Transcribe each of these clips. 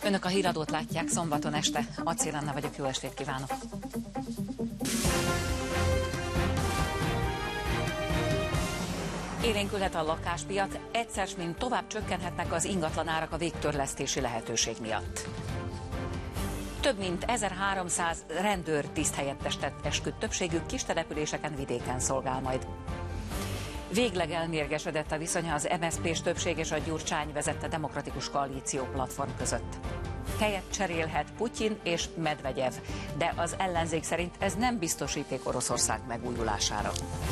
Önök a híradót látják szombaton este. Acél Anna vagyok, jó estét kívánok! Élénkülhet a lakáspiac, egyszer mint tovább csökkenhetnek az ingatlanárak a végtörlesztési lehetőség miatt. Több mint 1300 rendőr tiszthelyettestet esküdt, többségük kis településeken, vidéken szolgál majd. Végleg elmérgesedett a viszony az MSZP-s többség és a Gyurcsány vezette Demokratikus Koalíció platform között. Helyet cserélhet Putyin és Medvegyev, de az ellenzék szerint ez nem biztosíték Oroszország megújulására.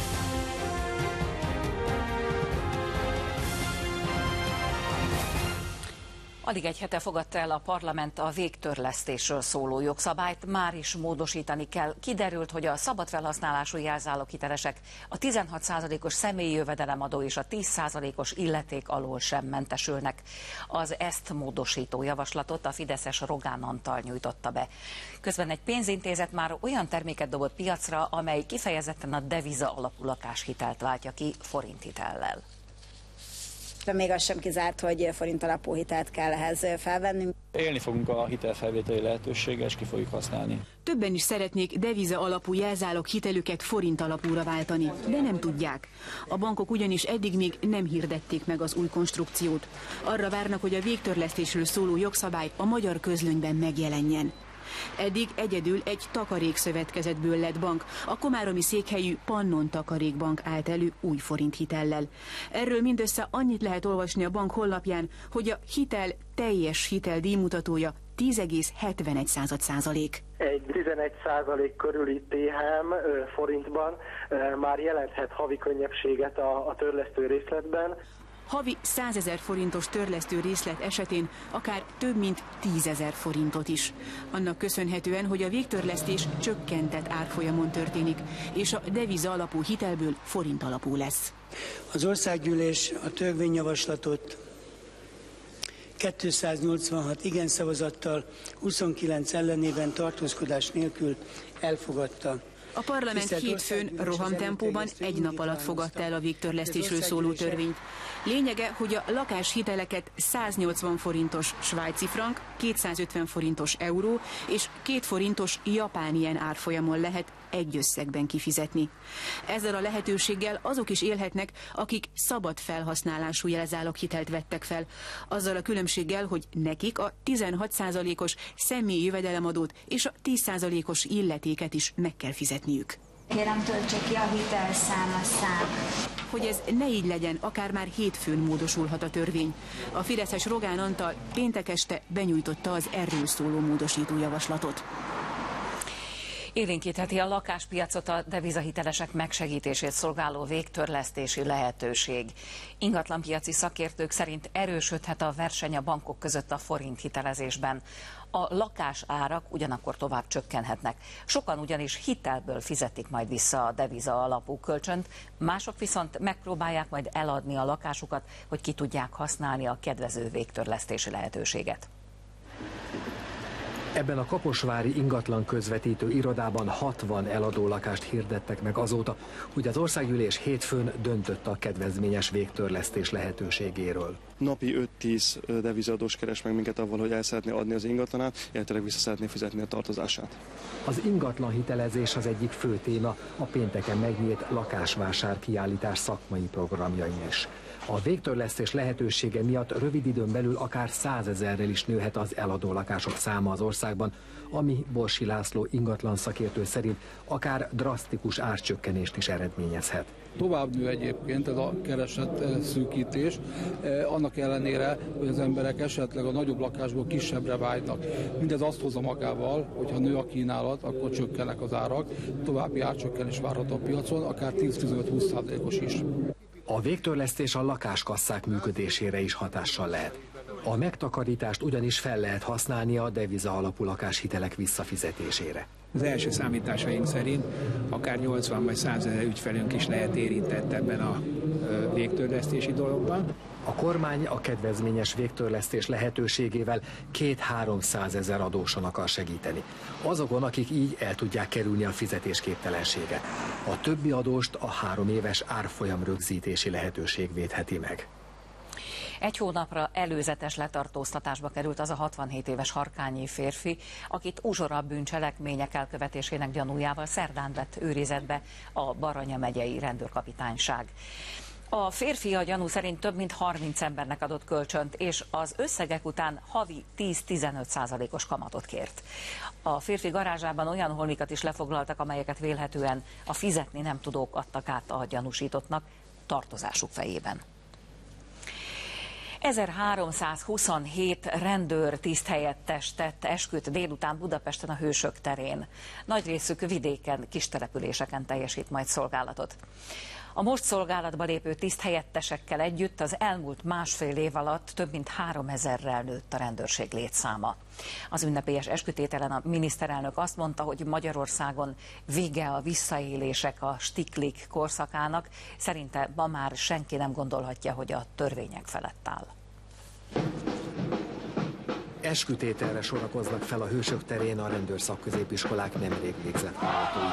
Alig egy hete fogadta el a parlament a végtörlesztésről szóló jogszabályt, már is módosítani kell. Kiderült, hogy a szabad felhasználású jelzáloghitelesek a 16%-os személyi jövedelemadó és a 10%-os illeték alól sem mentesülnek. Az ezt módosító javaslatot a fideszes Rogán Antal nyújtotta be. Közben egy pénzintézet már olyan terméket dobott piacra, amely kifejezetten a deviza alapú lakáshitelt váltja ki forinthitellel. Még az sem kizárt, hogy forint alapú hitelt kell ehhez felvenni. Élni fogunk a hitelfelvételi lehetőséggel, és ki fogjuk használni. Többen is szeretnék deviza alapú jelzálog hitelüket forint alapúra váltani, de nem tudják. A bankok ugyanis eddig még nem hirdették meg az új konstrukciót. Arra várnak, hogy a végtörlesztésről szóló jogszabály a magyar közlönyben megjelenjen. Eddig egyedül egy takarékszövetkezetből lett bank, a komáromi székhelyű Pannon Takarékbank állt elő új forinthitellel. Erről mindössze annyit lehet olvasni a bank honlapján, hogy a hitel teljes hitel díjmutatója 10,71%. Egy 11% körüli THM forintban már jelenthet havi könnyebbséget a törlesztő részletben. Havi 100 000 forintos törlesztő részlet esetén akár több mint 10 000 forintot is. Annak köszönhetően, hogy a végtörlesztés csökkentett árfolyamon történik, és a deviza alapú hitelből forint alapú lesz. Az országgyűlés a törvényjavaslatot 286 igen szavazattal, 29 ellenében tartózkodás nélkül elfogadta. A parlament hétfőn rohamtempóban egy nap alatt fogadta el a végtörlesztésről szóló törvényt. Lényege, hogy a lakáshiteleket 180 forintos svájci frank, 250 forintos euró és 2 forintos japán yen árfolyamon lehet egy összegben kifizetni. Ezzel a lehetőséggel azok is élhetnek, akik szabad felhasználású jelzáloghitelt vettek fel. Azzal a különbséggel, hogy nekik a 16%-os személyi jövedelemadót és a 10%-os illetéket is meg kell fizetniük. Kérem, töltse ki a hitelszámot. Hogy ez ne így legyen, akár már hétfőn módosulhat a törvény. A fideszes Rogán Antal péntek este benyújtotta az erről szóló módosító javaslatot. Élénkítheti a lakáspiacot a devizahitelesek megsegítését szolgáló végtörlesztési lehetőség. Ingatlanpiaci szakértők szerint erősödhet a verseny a bankok között a forint hitelezésben. A lakásárak ugyanakkor tovább csökkenhetnek. Sokan ugyanis hitelből fizetik majd vissza a deviza alapú kölcsönt, mások viszont megpróbálják majd eladni a lakásukat, hogy ki tudják használni a kedvező végtörlesztési lehetőséget. Ebben a kaposvári ingatlan közvetítő irodában 60 eladó lakást hirdettek meg azóta, hogy az országgyűlés hétfőn döntött a kedvezményes végtörlesztés lehetőségéről. Napi 5-10 devizadós keres meg minket avval, hogy el szeretné adni az ingatlanát, illetve vissza szeretné fizetni a tartozását. Az ingatlan hitelezés az egyik fő téma a pénteken megnyílt lakásvásár kiállítás szakmai programjain is. A végtörlesztés lehetősége miatt rövid időn belül akár 100 000-rel is nőhet az eladó lakások száma az országban, ami Borsi László ingatlan szakértő szerint akár drasztikus árcsökkenést is eredményezhet. Tovább nő egyébként ez a kereslet szűkítés, annak ellenére, hogy az emberek esetleg a nagyobb lakásból kisebbre vágynak. Mindez azt hozza magával, hogy ha nő a kínálat, akkor csökkennek az árak, további árcsökkenés várható a piacon, akár 10-15-20%-os is. A végtörlesztés a lakáskasszák működésére is hatással lehet. A megtakarítást ugyanis fel lehet használni a deviza alapú lakáshitelek visszafizetésére. Az első számításaink szerint akár 80 vagy 100 000 ügyfelünk is lehet érintett ebben a végtörlesztési dologban. A kormány a kedvezményes végtörlesztés lehetőségével 200-300 000 adóson akar segíteni. Azokon, akik így el tudják kerülni a fizetésképtelenséget. A többi adóst a 3 éves árfolyam rögzítési lehetőség védheti meg. Egy hónapra előzetes letartóztatásba került az a 67 éves harkányi férfi, akit uzsora bűncselekmények elkövetésének gyanújával szerdán vett őrizetbe a Baranya megyei rendőrkapitányság. A férfi a gyanú szerint több mint 30 embernek adott kölcsönt, és az összegek után havi 10-15%-os kamatot kért. A férfi garázsában olyan holmikat is lefoglaltak, amelyeket vélhetően a fizetni nem tudók adtak át a gyanúsítottnak tartozásuk fejében. 1327 rendőr tiszthelyettes tett esküt délután Budapesten a Hősök terén. Nagy részük vidéken, kis településeken teljesít majd szolgálatot. A most szolgálatba lépő tiszthelyettesekkel együtt az elmúlt másfél év alatt több mint 3000-rel nőtt a rendőrség létszáma. Az ünnepélyes eskütételen a miniszterelnök azt mondta, hogy Magyarországon vége a visszaélések, a stiklik korszakának. Szerinte ma már senki nem gondolhatja, hogy a törvények felett áll. Eskütételre sorakoznak fel a Hősök terén a rendőrszakközépiskolák nemrég végzett hallgatói.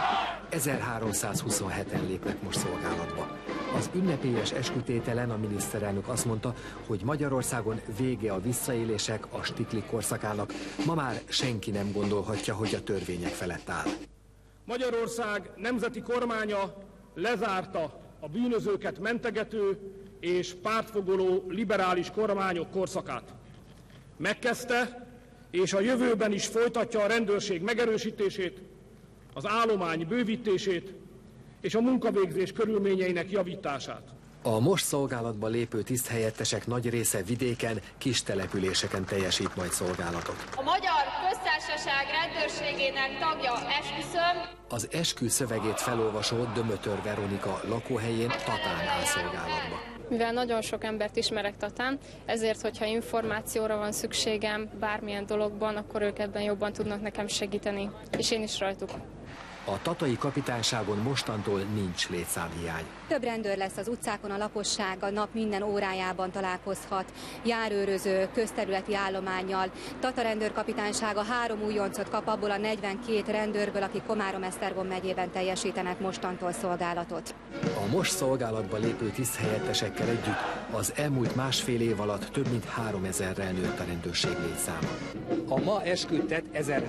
1327-en lépnek most szolgálatba. Az ünnepélyes eskütételen a miniszterelnök azt mondta, hogy Magyarországon vége a visszaélések, a stiklik korszakának. Ma már senki nem gondolhatja, hogy a törvények felett áll. Magyarország nemzeti kormánya lezárta a bűnözőket mentegető és pártfogoló liberális kormányok korszakát. Megkezdte, és a jövőben is folytatja a rendőrség megerősítését, az állomány bővítését és a munkavégzés körülményeinek javítását. A most szolgálatba lépő tiszthelyettesek nagy része vidéken, kis településeken teljesít majd szolgálatot. A Magyar Köztársaság rendőrségének tagja esküszöm. Az eskü szövegét felolvasó Dömötör Veronika lakóhelyén Tatán áll szolgálatba. Mivel nagyon sok embert ismerek Tatán, ezért, hogyha információra van szükségem bármilyen dologban, akkor ők ebben jobban tudnak nekem segíteni, és én is rajtuk. A tatai kapitányságon mostantól nincs létszámhiány. Több rendőr lesz az utcákon, a lakosság a nap minden órájában találkozhat, járőröző, közterületi állománnyal. Tata rendőrkapitánysága 3 újoncot kap abból a 42 rendőrből, akik Komárom-Esztergom megyében teljesítenek mostantól szolgálatot. A most szolgálatba lépő tiszthelyettesekkel együtt az elmúlt másfél év alatt több mint 3000-rel nőtt a rendőrség létszáma. A ma esküdtet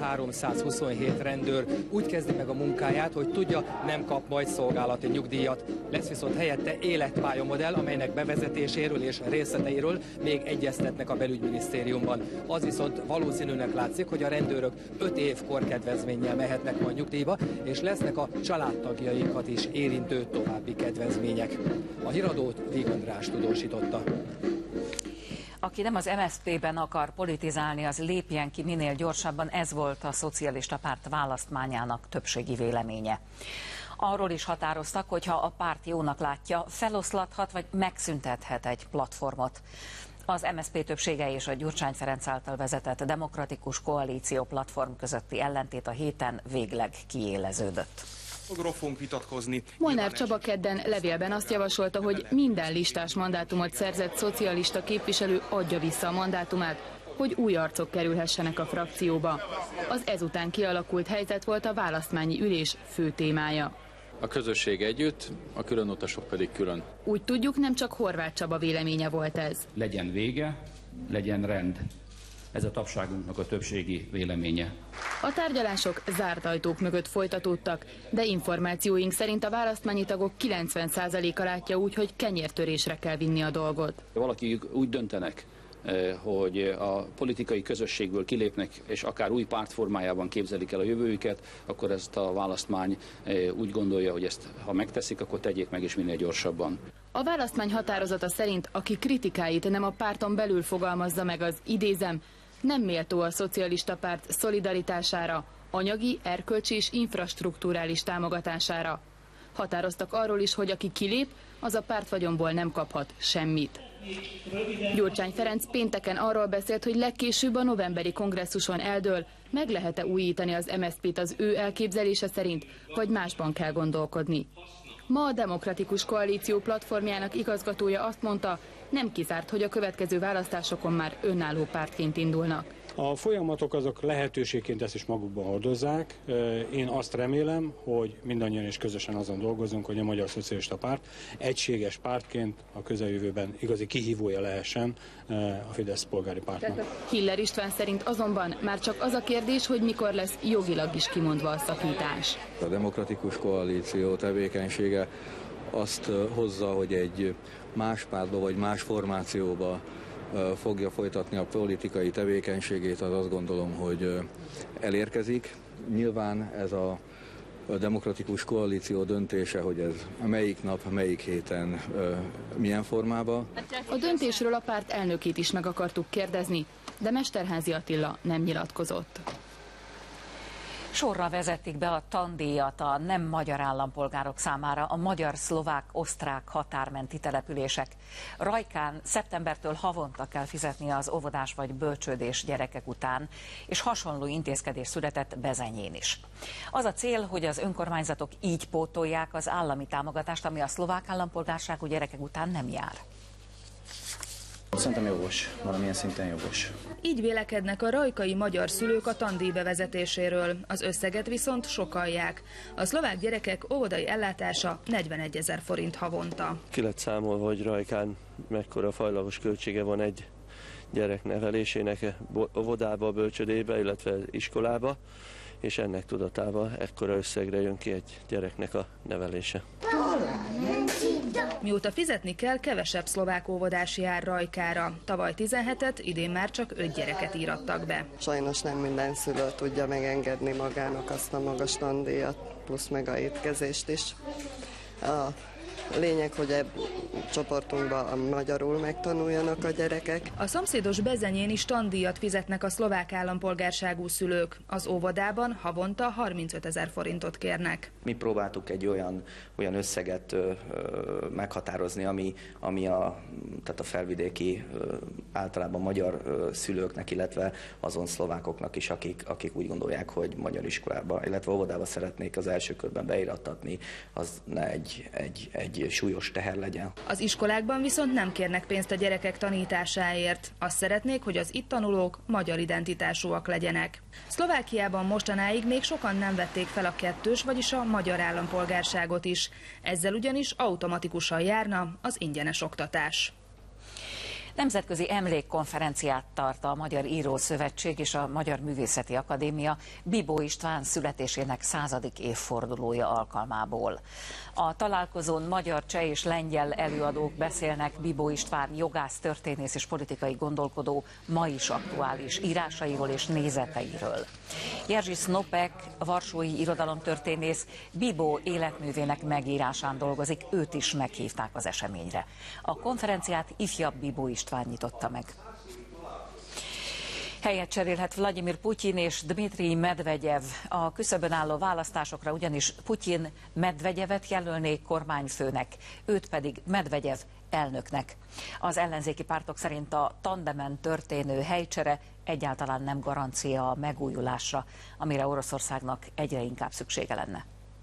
1327 rendőr úgy kezdi meg a munkáját, hogy tudja, nem kap majd szolgálati nyugdíjat. Lesz viszont helyette életpályamodell, amelynek bevezetéséről és részleteiről még egyeztetnek a belügyminisztériumban. Az viszont valószínűnek látszik, hogy a rendőrök 5 év korkedvezménnyel mehetnek majd nyugdíjba, és lesznek a családtagjaikat is érintő további kedvezmények. A híradót Víg András tudósította. Aki nem az MSZP-ben akar politizálni, az lépjen ki minél gyorsabban, ez volt a Szocialista Párt választmányának többségi véleménye. Arról is határoztak, hogy ha a párt jónak látja, feloszlathat vagy megszüntethet egy platformot. Az MSZP többsége és a Gyurcsány Ferenc által vezetett Demokratikus Koalíció platform közötti ellentét a héten végleg kiéleződött. Fogunk vitatkozni. Molnár Csaba kedden levélben azt javasolta, hogy minden listás mandátumot szerzett szocialista képviselő adja vissza a mandátumát, hogy új arcok kerülhessenek a frakcióba. Az ezután kialakult helyzet volt a választmányi ülés fő témája. A közösség együtt, a különutasok pedig külön. Úgy tudjuk, nem csak Horváth Csaba véleménye volt ez. Legyen vége, legyen rend. Ez a tagságunknak a többségi véleménye. A tárgyalások zárt ajtók mögött folytatódtak, de információink szerint a választmányi tagok 90%-a látja úgy, hogy kenyértörésre kell vinni a dolgot. Valaki úgy döntenek, hogy a politikai közösségből kilépnek, és akár új párt formájában képzelik el a jövőjüket, akkor ezt a választmány úgy gondolja, hogy ezt ha megteszik, akkor tegyék meg is minél gyorsabban. A választmány határozata szerint, aki kritikáit nem a párton belül fogalmazza meg, az idézem, nem méltó a szocialista párt szolidaritására, anyagi, erkölcsi és infrastrukturális támogatására. Határoztak arról is, hogy aki kilép, az a pártvagyonból nem kaphat semmit. Gyurcsány Ferenc pénteken arról beszélt, hogy legkésőbb a novemberi kongresszuson eldől, meg lehet-e újítani az MSZP-t az ő elképzelése szerint, vagy másban kell gondolkodni. Ma a Demokratikus Koalíció platformjának igazgatója azt mondta, nem kizárt, hogy a következő választásokon már önálló pártként indulnak. A folyamatok azok lehetőségként ezt is magukban hordozzák. Én azt remélem, hogy mindannyian és közösen azon dolgozunk, hogy a Magyar Szocialista Párt egységes pártként a közeljövőben igazi kihívója lehessen a Fidesz polgári pártnak. Hiller István szerint azonban már csak az a kérdés, hogy mikor lesz jogilag is kimondva a szakítás. A demokratikus koalíció tevékenysége azt hozza, hogy egy más pártba vagy más formációba fogja folytatni a politikai tevékenységét, az azt gondolom, hogy elérkezik. Nyilván ez a demokratikus koalíció döntése, hogy ez melyik nap, melyik héten, milyen formában. A döntésről a párt elnökét is meg akartuk kérdezni, de Mesterházy Attila nem nyilatkozott. Sorra vezették be a tandíjat a nem magyar állampolgárok számára a magyar-szlovák-osztrák határmenti települések. Rajkán szeptembertől havonta kell fizetnie az óvodás vagy bölcsődés gyerekek után, és hasonló intézkedés született Bezenyén is. Az a cél, hogy az önkormányzatok így pótolják az állami támogatást, ami a szlovák állampolgárságú gyerekek után nem jár. Szerintem jogos, valamilyen szinten jogos. Így vélekednek a rajkai magyar szülők a tandíj bevezetéséről. Az összeget viszont sokalják. A szlovák gyerekek óvodai ellátása 41 000 forint havonta. Ki lett számolva, hogy Rajkán mekkora fajlagos költsége van egy gyerek nevelésének óvodába, bölcsödébe, illetve iskolába, és ennek tudatában ekkora összegre jön ki egy gyereknek a nevelése. Mióta fizetni kell, kevesebb szlovák óvodás jár Rajkára. Tavaly 17-et, idén már csak 5 gyereket írattak be. Sajnos nem minden szülő tudja megengedni magának azt a magas tandíjat, plusz meg a étkezést is. A lényeg, hogy a csoportunkban magyarul megtanuljanak a gyerekek. A szomszédos Bezenyén is tandíjat fizetnek a szlovák állampolgárságú szülők. Az óvodában havonta 35 000 forintot kérnek. Mi próbáltuk egy olyan összeget meghatározni, ami tehát a felvidéki, általában magyar szülőknek, illetve azon szlovákoknak is, akik úgy gondolják, hogy magyar iskolába, illetve óvodába szeretnék az első körben beírattatni, az ne egy súlyos teher legyen. Az iskolákban viszont nem kérnek pénzt a gyerekek tanításáért. Azt szeretnék, hogy az itt tanulók magyar identitásúak legyenek. Szlovákiában mostanáig még sokan nem vették fel a kettős, vagyis a magyar állampolgárságot is. Ezzel ugyanis automatikusan járna az ingyenes oktatás. Nemzetközi emlékkonferenciát tart a Magyar Írószövetség és a Magyar Művészeti Akadémia Bibó István születésének 100. évfordulója alkalmából. A találkozón magyar, cseh és lengyel előadók beszélnek Bibó István jogász, történész és politikai gondolkodó ma is aktuális írásairól és nézeteiről. Jerzy Snopek, varsói irodalomtörténész, Bibó életművének megírásán dolgozik, őt is meghívták az eseményre. A konferenciát ifjabb Bibó István nyitotta meg. Helyet cserélhet Vladimir Putyin és Dmitrij Medvegyev. A küszöbön álló választásokra ugyanis Putyin Medvegyevet jelölné kormányfőnek, őt pedig Medvegyev elnöknek. Az ellenzéki pártok szerint a tandemen történő helycsere egyáltalán nem garancia a megújulásra, amire Oroszországnak egyre inkább szüksége lenne.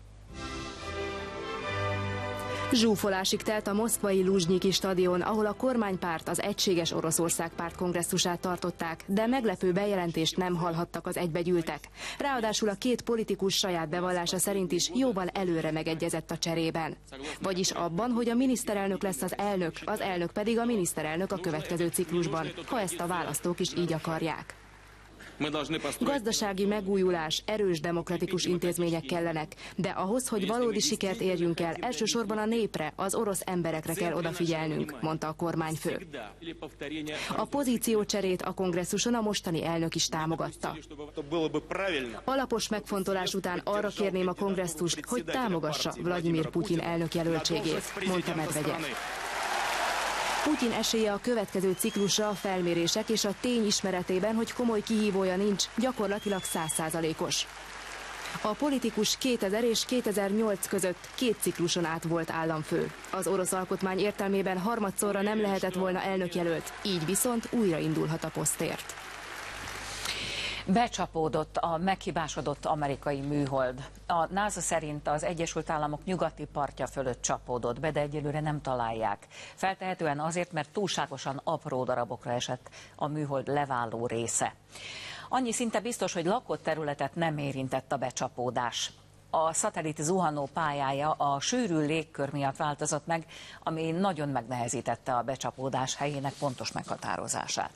Zsúfolásig telt a moszkvai Luzsnyiki stadion, ahol a kormánypárt az Egységes Oroszország párt kongresszusát tartották, de meglepő bejelentést nem hallhattak az egybegyűltek. Ráadásul a két politikus saját bevallása szerint is jóval előre megegyezett a cserében. Vagyis abban, hogy a miniszterelnök lesz az elnök pedig a miniszterelnök a következő ciklusban, ha ezt a választók is így akarják. Gazdasági megújulás, erős demokratikus intézmények kellenek, de ahhoz, hogy valódi sikert érjünk el, elsősorban a népre, az orosz emberekre kell odafigyelnünk, mondta a kormányfő. A pozíciócserét a kongresszuson a mostani elnök is támogatta. Alapos megfontolás után arra kérném a kongresszust, hogy támogassa Vladimir Putyin elnökjelöltségét, mondta Medvegyev. Putyin esélye a következő ciklusra a felmérések és a tény ismeretében, hogy komoly kihívója nincs, gyakorlatilag 100%-os. A politikus 2000 és 2008 között 2 cikluson át volt államfő. Az orosz alkotmány értelmében harmadszorra nem lehetett volna elnökjelölt, így viszont újraindulhat a posztért. Becsapódott a meghibásodott amerikai műhold. A NASA szerint az Egyesült Államok nyugati partja fölött csapódott be, de egyelőre nem találják. Feltehetően azért, mert túlságosan apró darabokra esett a műhold leváló része. Annyi szinte biztos, hogy lakott területet nem érintett a becsapódás. A szatellit zuhanó pályája a sűrű légkör miatt változott meg, ami nagyon megnehezítette a becsapódás helyének pontos meghatározását.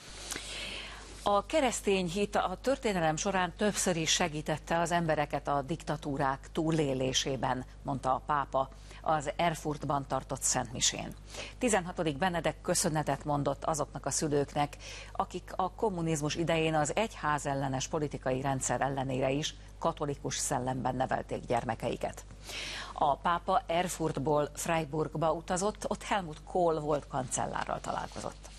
A keresztény hit a történelem során többször is segítette az embereket a diktatúrák túlélésében, mondta a pápa az Erfurtban tartott szentmisén. 16. Benedek köszönetet mondott azoknak a szülőknek, akik a kommunizmus idején az egyházellenes politikai rendszer ellenére is katolikus szellemben nevelték gyermekeiket. A pápa Erfurtból Freiburgba utazott, ott Helmut Kohl volt kancellárral találkozott.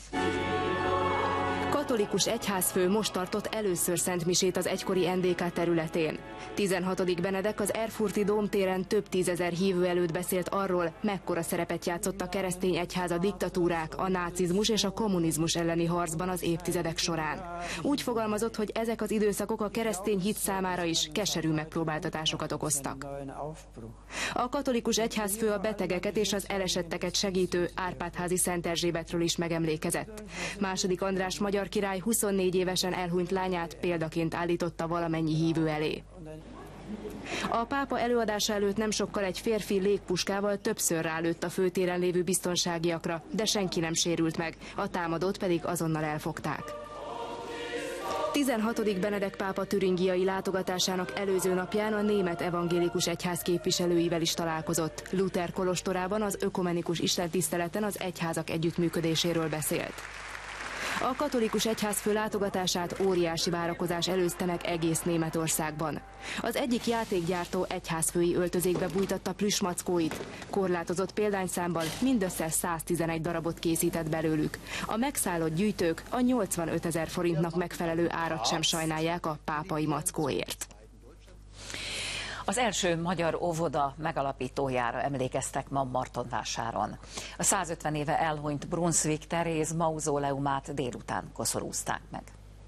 Katolikus egyházfő most tartott először szentmisét az egykori NDK területén. 16. Benedek az erfurti dómtéren több tízezer hívő előtt beszélt arról, mekkora szerepet játszott a keresztény egyház a diktatúrák, a nácizmus és a kommunizmus elleni harcban az évtizedek során. Úgy fogalmazott, hogy ezek az időszakok a keresztény hit számára is keserű megpróbáltatásokat okoztak. A katolikus egyházfő a betegeket és az elesetteket segítő Árpád-házi Szent Erzsébetről is megemlékezett. II. András magyar király 24 évesen elhunyt lányát példaként állította valamennyi hívő elé. A pápa előadása előtt nem sokkal egy férfi légpuskával többször rálőtt a főtéren lévő biztonságiakra, de senki nem sérült meg, a támadót pedig azonnal elfogták. 16. Benedek pápa türingiai látogatásának előző napján a német evangélikus egyház képviselőivel is találkozott. Luther kolostorában az ökumenikus istentiszteleten az egyházak együttműködéséről beszélt. A katolikus egyházfő látogatását óriási várakozás előzte meg egész Németországban. Az egyik játékgyártó egyházfői öltözékbe bújtatta plüssmackóit. Korlátozott példányszámban mindössze 111 darabot készített belőlük. A megszállott gyűjtők a 85 000 forintnak megfelelő árat sem sajnálják a pápai mackóért. Az első magyar óvoda megalapítójára emlékeztek ma Martonvásáron. A 150 éve elhunyt Brunswick Teréz mauzóleumát délután koszorúzták meg.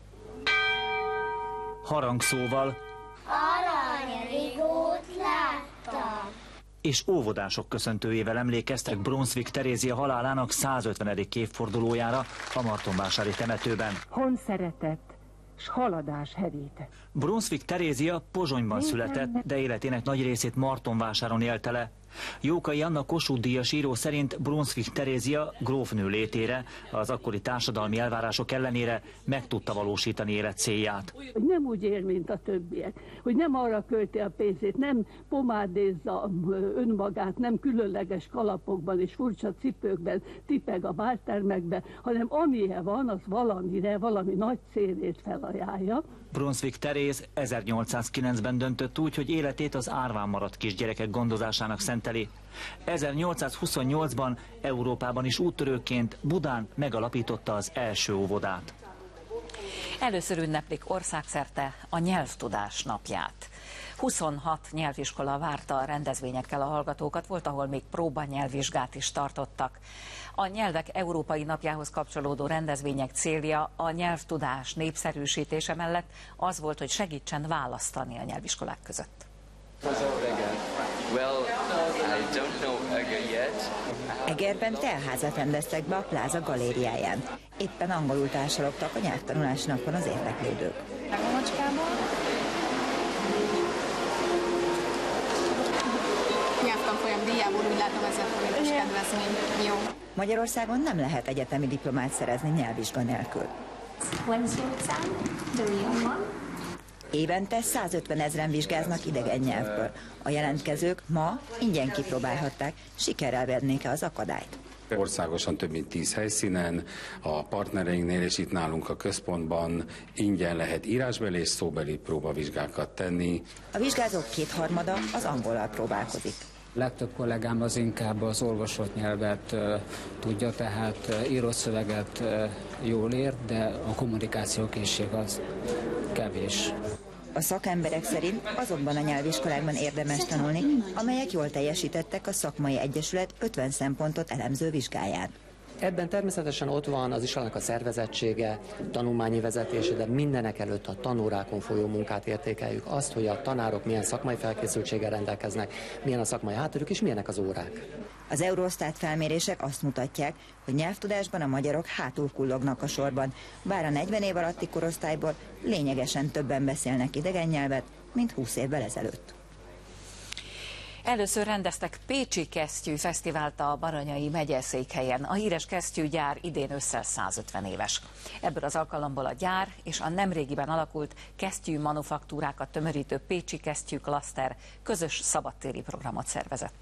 Harangszóval Aranyrigót láttam. És óvodások köszöntőjével emlékeztek Brunswick Terézia halálának 150. évfordulójára a martonvásári temetőben. Hon szeretett, s haladás hevíte. Brunswick Terézia Pozsonyban született, de életének nagy részét Martonvásáron élte le. Jókai Anna Kossuth-díjas író szerint Brunswick Terézia grófnő létére, az akkori társadalmi elvárások ellenére meg tudta valósítani élet célját. Hogy nem úgy él, mint a többiek, hogy nem arra költi a pénzét, nem pomádézza önmagát, nem különleges kalapokban és furcsa cipőkben tipeg a báltermekbe, hanem amilyen van, az valamire, valami nagy célét felajánlja. Brunswick Teréz 1809-ben döntött úgy, hogy életét az árván maradt kisgyerekek gondozásának szenteli. 1828-ban Európában is úttörőként Budán megalapította az első óvodát. Először ünneplik országszerte a nyelvtudás napját. 26 nyelviskola várta a rendezvényekkel a hallgatókat, volt, ahol még próbanyelvvizsgát is tartottak. A nyelvek európai napjához kapcsolódó rendezvények célja a nyelvtudás népszerűsítése mellett az volt, hogy segítsen választani a nyelviskolák között. Egerben teltházat rendeztek be a Pláza galériáján. Éppen angolul társalogtak a nyelvtanulási napon az érdeklődők. Nyelvtanfolyam díjából úgy látom 1000 forintos kedvezmény. Jó. Magyarországon nem lehet egyetemi diplomát szerezni nyelvvizsga nélkül. Évente 150 000 vizsgáznak idegen nyelvből. A jelentkezők ma ingyen kipróbálhatták, sikerrel vernék-e az akadályt. Országosan több mint 10 helyszínen, a partnereinknél és itt nálunk a központban ingyen lehet írásbeli és szóbeli próbavizsgákat tenni. A vizsgázók 2/3 az angollal próbálkozik. Legtöbb kollégám az inkább az olvasott nyelvet tudja, tehát írott szöveget jól ért, de a kommunikációkészség az kevés. A szakemberek szerint azokban a nyelviskolákban érdemes tanulni, amelyek jól teljesítettek a szakmai egyesület 50 szempontot elemző vizsgáján. Ebben természetesen ott van az iskolának a szervezettsége, tanulmányi vezetése, de mindenek előtt a tanórákon folyó munkát értékeljük. Azt, hogy a tanárok milyen szakmai felkészültséggel rendelkeznek, milyen a szakmai hátterük és milyenek az órák. Az Eurostat felmérések azt mutatják, hogy nyelvtudásban a magyarok hátul kullognak a sorban, bár a 40 év alatti korosztályból lényegesen többen beszélnek idegen nyelvet, mint 20 évvel ezelőtt. Először rendeztek pécsi kesztyű fesztivált a Baranyai megyeszékhelyen. A híres kesztyűgyár idén ősszel 150 éves. Ebből az alkalomból a gyár és a nemrégiben alakult kesztyű manufaktúrákat tömörítő Pécsi Kesztyű Klaszter közös szabadtéri programot szervezett.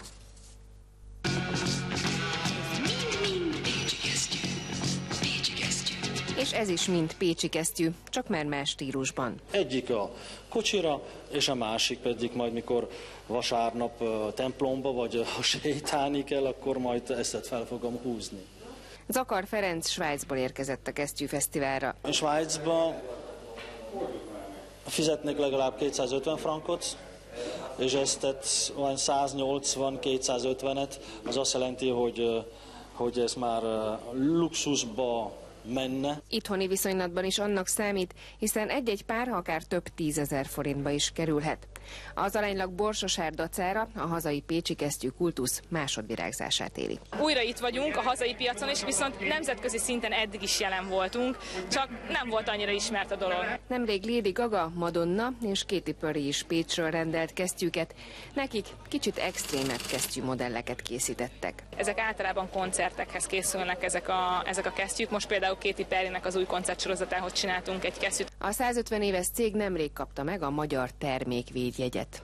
És ez is mind pécsi kesztyű, csak már más stílusban. Egyik a kocsira, és a másik pedig majd, mikor vasárnap templomba vagy sétálni kell, akkor majd ezt fel fogom húzni. Zakar Ferenc Svájcból érkezett a kesztyűfesztiválra. A Svájcban fizetnek legalább 250 frankot, és ezt olyan 180-250-et, az azt jelenti, hogy ez már luxusba menne. Itthoni viszonylatban is annak számít, hiszen egy-egy pár akár több 10 000 forintba is kerülhet. Az aránylag borsos ár dacára a hazai pécsi kesztyű kultusz másodvirágzását éli. Újra itt vagyunk a hazai piacon is, viszont nemzetközi szinten eddig is jelen voltunk, csak nem volt annyira ismert a dolog. Nemrég Lady Gaga, Madonna és Katy Perry is Pécsről rendelt kesztyűket. Nekik kicsit extrémebb kesztyűmodelleket készítettek. Ezek általában koncertekhez készülnek ezek a kesztyűk. Most például Katy Perrynek az új koncertsorozatához csináltunk egy kesztyűt. A 150 éves cég nemrég kapta meg a magyar termékvédjegyet.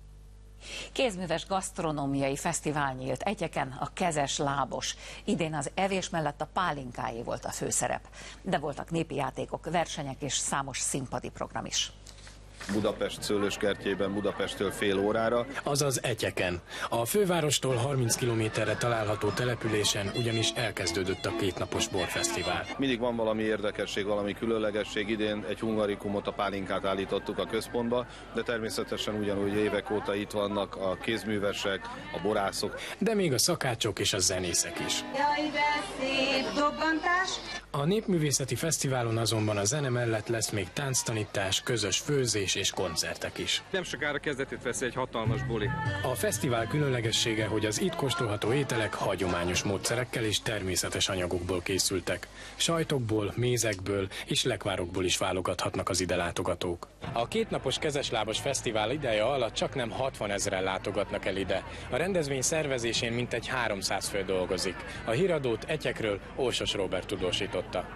Kézműves gasztronómiai fesztivál nyílt egyeken a kezes lábos. Idén az evés mellett a pálinkáé volt a főszerep. De voltak népi játékok, versenyek és számos színpadi program is. Budapest szőlőskertjében Budapesttől fél órára. Azaz Etyeken. A fővárostól 30 kilométerre található településen ugyanis elkezdődött a kétnapos borfesztivál. Mindig van valami érdekesség, valami különlegesség. Idén egy hungarikumot, a pálinkát állítottuk a központba, de természetesen ugyanúgy évek óta itt vannak a kézművesek, a borászok. De még a szakácsok és a zenészek is. Jaj, de szép dobbantás! A Népművészeti Fesztiválon azonban a zene mellett lesz még tánctanítás, közös főzés és koncertek is. Nem sokára kezdetét veszi egy hatalmas buli. A fesztivál különlegessége, hogy az itt kóstolható ételek hagyományos módszerekkel és természetes anyagokból készültek. Sajtokból, mézekből és lekvárokból is válogathatnak az ide látogatók. A kétnapos kezeslábos fesztivál ideje alatt csaknem 60 000-en látogatnak el ide. A rendezvény szervezésén mintegy 300 fő dolgozik. A híradót Etyekről Orsos Róbert tudósította.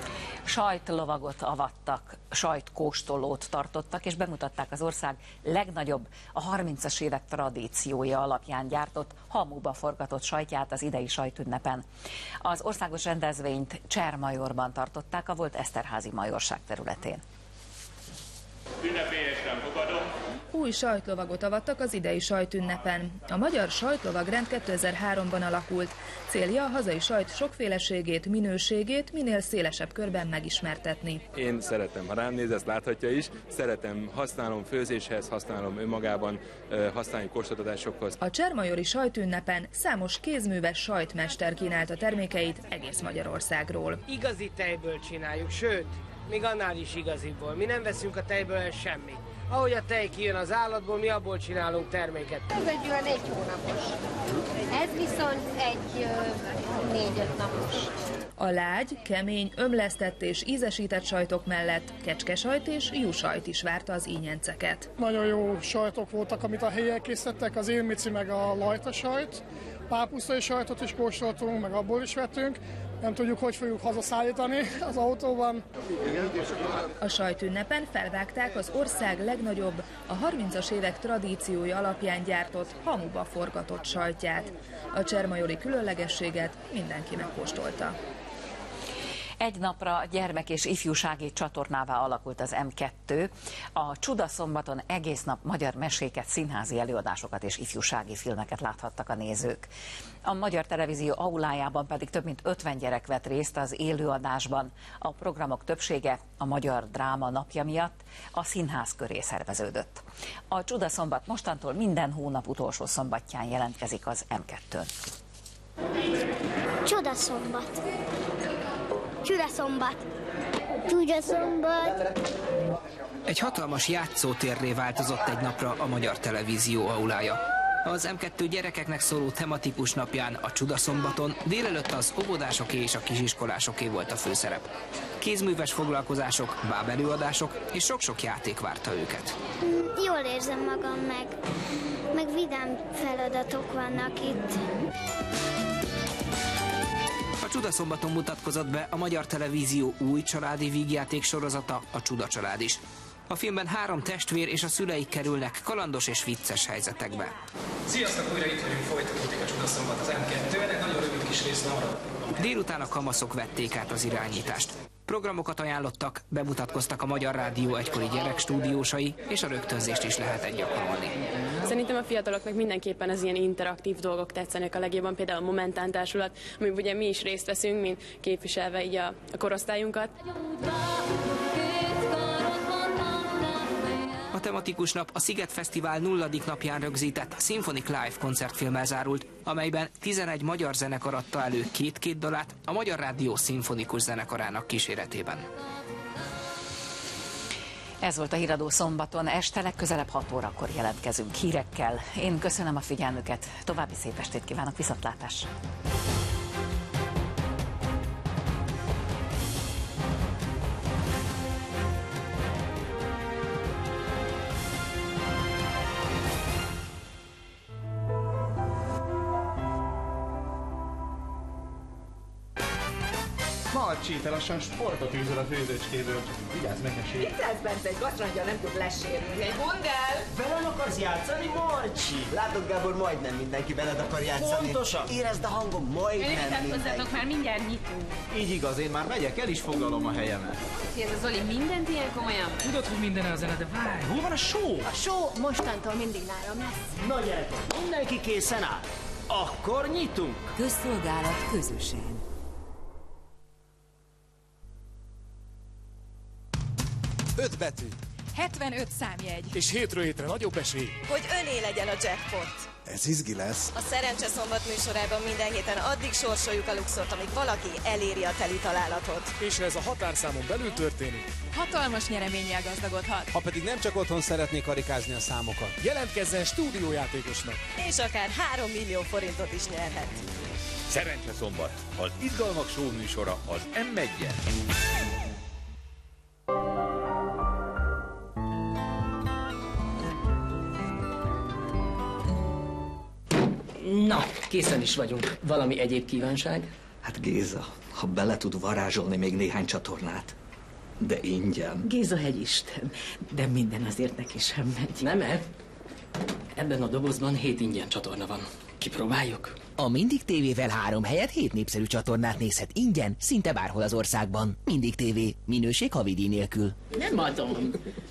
Sajtlovagot avattak, sajtkóstolót tartottak, és bemutatták az ország legnagyobb, a 30-as évek tradíciója alapján gyártott, hamuba forgatott sajtját az idei sajtünnepen. Az országos rendezvényt Csermajorban tartották, a volt Eszterházi majorság területén. Ünnepélyesen fogadom. Új sajtlovagot avattak az idei sajtünnepen. A magyar sajtlovagrend 2003-ban alakult. Célja a hazai sajt sokféleségét, minőségét minél szélesebb körben megismertetni. Én szeretem, ha rám néz, ezt láthatja is, használom főzéshez, használom önmagában, használni kóstoltatásokhoz. A csermajori sajtünnepen számos kézműves sajtmester kínálta termékeit egész Magyarországról. Igazi tejből csináljuk, sőt, még annál is igaziból. Mi nem veszünk a tejből semmit. Ahogy a tej kijön az állatból, mi abból csinálunk terméket. Ez egy olyan 1 hónapos. Ez viszont egy 4-5 napos. A lágy, kemény, ömlesztett és ízesített sajtok mellett kecskesajt és juhsajt is várta az ínyenceket. Nagyon jó sajtok voltak, amit a helyiek készítettek, az élmici meg a lajtasajt. Pápusztai sajtot is kóstoltunk, meg abból is vettünk. Nem tudjuk, hogy fogjuk hazaszállítani az autóban. A sajtünnepen felvágták az ország legnagyobb, a 30-as évek tradíciója alapján gyártott, hamuba forgatott sajtját. A csermajori különlegességet mindenki megkóstolta. Egy napra gyermek- és ifjúsági csatornává alakult az M2. A Csudaszombaton egész nap magyar meséket, színházi előadásokat és ifjúsági filmeket láthattak a nézők. A Magyar Televízió aulájában pedig több mint 50 gyerek vett részt az élőadásban. A programok többsége a Magyar Dráma napja miatt a színház köré szerveződött. A Csudaszombat mostantól minden hónap utolsó szombatján jelentkezik az M2-n. Csodaszombat. Csodaszombat. Csodaszombat. Egy hatalmas játszótérré változott egy napra a Magyar Televízió aulája. Az M2 gyerekeknek szóló tematikus napján, a Csodaszombaton délelőtt az óvodásoké és a kisiskolásoké volt a főszerep. Kézműves foglalkozások, bábelőadások és sok-sok játék várta őket. Jól érzem magam, meg vidám feladatok vannak itt. A Csodaszombaton mutatkozott be a Magyar Televízió új családi vígjáték sorozata, a Csuda Család is. A filmben 3 testvér és a szüleik kerülnek kalandos és vicces helyzetekbe. Sziasztok, újra itt vagyunk, folytatódik a Csodaszombat az M2-en, egy nagyon rövid kis rész arra. Délután a kamaszok vették át az irányítást. Programokat ajánlottak, bemutatkoztak a Magyar Rádió egykori gyerekstúdiósai, és a rögtönzést is lehetett gyakorolni. Szerintem a fiataloknak mindenképpen az ilyen interaktív dolgok tetszenek a legjobban, például a Momentán Társulat, amiben ugye mi is részt veszünk, mint képviselve így a korosztályunkat. A tematikus nap a Sziget Fesztivál 0. napján rögzített Symphonic Live koncertfilmmel zárult, amelyben 11 magyar zenekar adta elő 2 dalát a Magyar Rádió szimfonikus zenekarának kíséretében. Ez volt a Híradó szombaton, este legközelebb 6 órakor jelentkezünk hírekkel. Én köszönöm a figyelmüket, további szép estét kívánok, viszontlátásra! Marcsi, te lassan sportot űzöl a főzőcskéből. Vigyázz, meg ne sérj. Itt állsz bent, egy gasztronaggyal nem tud lesérülni. Egy mondd el! Velem akarsz játszani, Marcsi? Látod, Gábor, majdnem mindenki veled akar játszani. Pontosan. Érezd a hangom, majdnem mindenki. Már mindjárt nyitunk. Így igaz, én már megyek, el is foglalom a helyemet. Ez Zoli, mindent ilyen komolyan? Tudod, hogy minden a zene, de várj, hol van a show? A show mostantól mindig nálam lesz. Na gyerekek, mindenki készen áll. Akkor nyitunk. Közszolgálat közösen. 5 betű. 75 számjegy. És hétről hétre nagyobb esély. Hogy öné legyen a jackpot. Ez izgi lesz. A Szerencse Szombat műsorában minden héten addig sorsoljuk a luxort, amíg valaki eléri a teli találatot. És ha ez a határszámon belül történik, hatalmas nyereménnyel gazdagodhat. Ha pedig nem csak otthon szeretnék karikázni a számokat, jelentkezzen stúdiójátékosnak. És akár 3 millió forintot is nyerhet. Szerencse Szombat, az izgalmak show műsora az M1-en. Na, készen is vagyunk. Valami egyéb kívánság? Hát Géza, ha bele tud varázsolni még néhány csatornát, de ingyen. Géza hegyisten, de minden azért neki sem megy. Nem-e? Ebben a dobozban 7 ingyen csatorna van. Kipróbáljuk? A Mindig TV-vel 3 helyett 7 népszerű csatornát nézhet ingyen, szinte bárhol az országban. Mindig TV, minőség havidíj nélkül. Nem adom.